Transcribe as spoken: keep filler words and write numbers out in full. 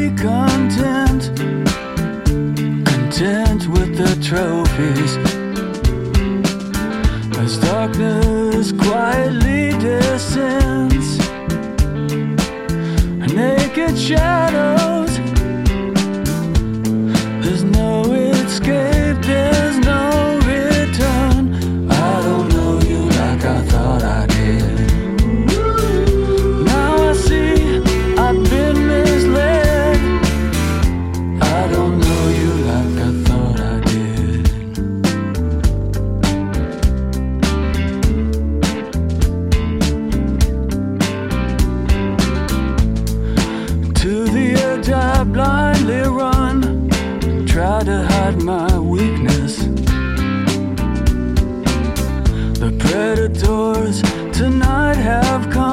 be content, content with the trophies. As darkness quietly descends, naked shadows, there's no escape, there's no return. I don't know you like I thought I did. Now I see I've been misled. I don't know you like I thought I did. To the edge I blindly run, try to hide my weakness. The predators tonight have come.